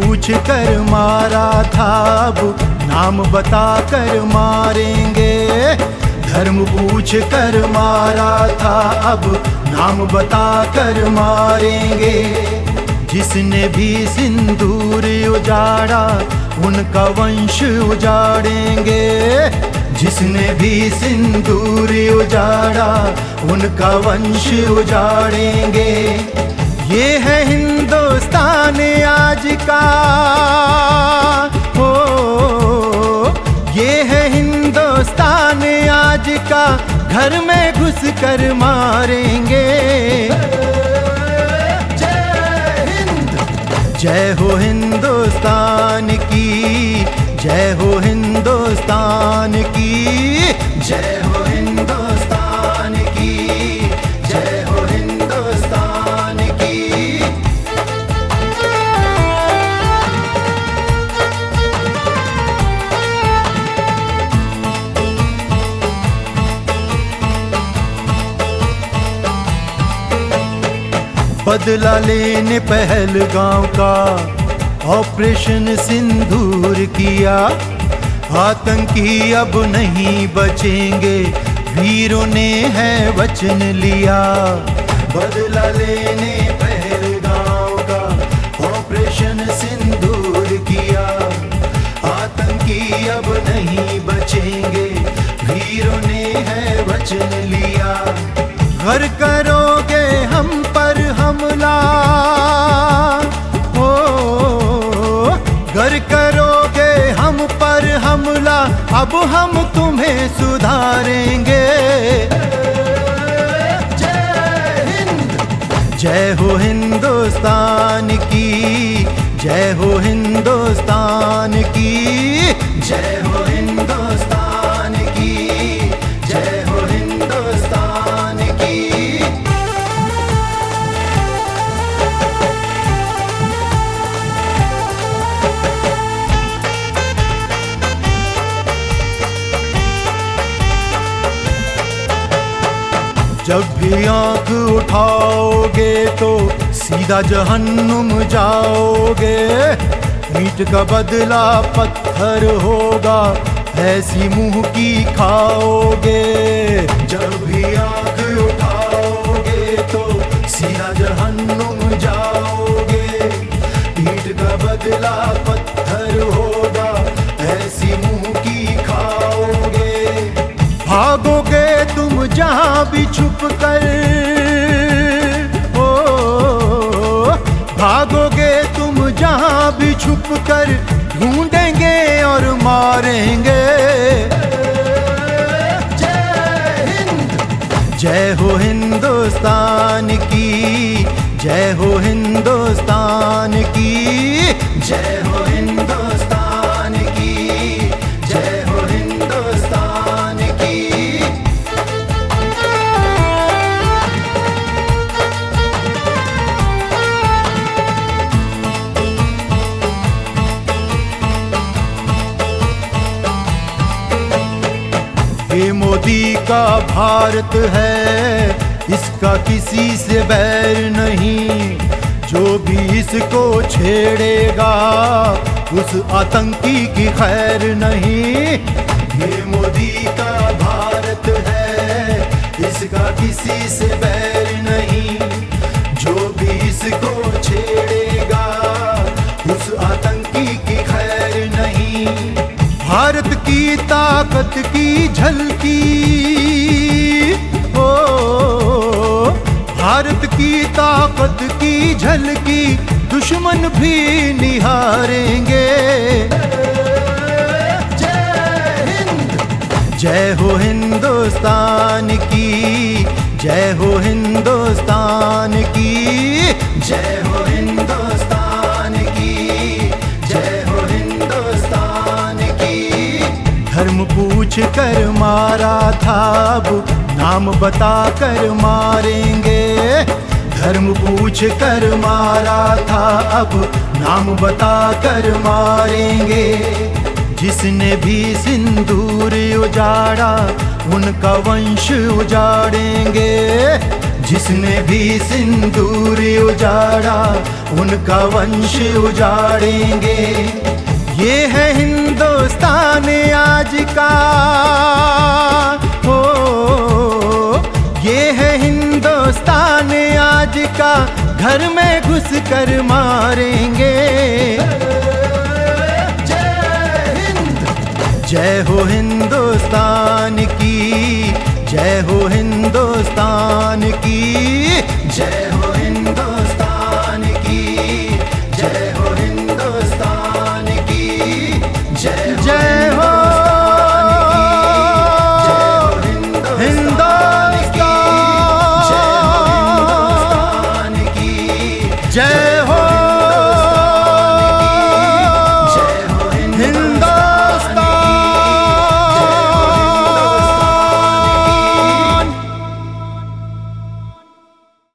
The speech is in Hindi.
पूछ कर मारा था, अब नाम बता कर मारेंगे। धर्म पूछ कर मारा था, अब नाम बता कर मारेंगे। जिसने भी सिंदूर उजाड़ा उनका वंश उजाड़ेंगे। जिसने भी सिंदूर उजाड़ा उनका वंश उजाड़ेंगे। ये है हिंदुस्तान आज का, हो ये है हिंदुस्तान आज का, घर में घुस कर मारेंगे। जय हो हिंदुस्तान की, जय हो हिंदुस्तान की, जय हो हिंदुस्तान की, जय हो हिंदुस्तान की। बदला लेने पहलगांव का ऑपरेशन सिंदूर किया। आतंकी अब नहीं बचेंगे, वीरों ने है वचन लिया। बदला लेने पहलगांव का ऑपरेशन सिंदूर किया। आतंकी अब नहीं बचेंगे, वीरों ने है वचन लिया। घर करोगे हम पर हमला, हो घर करोगे हम पर हमला, अब हम तुम्हें सुधारेंगे। जय हिंद, जय हो हिंदुस्तान की, जय हो हिंदुस्तान की, जय हो हिंदुस्तान की, जय हो हिंदुस्तान की। जब भी आंख उठाओगे तो सीधा जहन्नुम जाओगे। ईंट का बदला पत्थर होगा, ऐसी मुंह की खाओगे। जब भी आंख उठाओगे तो सीधा जहन्नुम जाओगे। ईंट का बदला पत्थर होगा, ऐसी मुंह की खाओगे। भागोगे तुम जहां भी छुप कर, ओ भागोगे तुम जहां भी छुप कर, ढूंढेंगे और मारेंगे। जय हिंद, जय हो हिंदुस्तान की, जय हो हिंदुस्तान की, जय हो हिंदुस्तान की, जय हो हिंदुस्तान की। ये मोदी का भारत है, इसका किसी से बैर नहीं। जो भी इसको छेड़ेगा उस आतंकी की खैर नहीं। ये मोदी का भारत है, इसका किसी से बैर नहीं। जो भी इसको छेड़ेगा उस आतंकी की खैर नहीं। भारत की ताकत की झलकी, ओ भारत की ताकत की झलकी, दुश्मन भी निहारेंगे। जय हिंद, जय हो हिंदुस्तान की, जय हो हिंदुस्तान की, जय हो हिंदुस्तान की, जय हो हिंदुस्तान की। धर्म पूछ कर मारा था, अब नाम बता कर मारेंगे। धर्म पूछ कर मारा था, अब नाम बता कर मारेंगे। जिसने भी सिंदूर उजाड़ा उनका वंश उजाड़ेंगे। जिसने भी सिंदूर उजाड़ा उनका वंश उजाड़ेंगे। ये है हिंदुस्तान आज का, हो ये है हिंदुस्तान आज का, घर में घुस कर मारेंगे। जय हो हिंदुस्तान की, जय हो हिंदुस्तान की, जय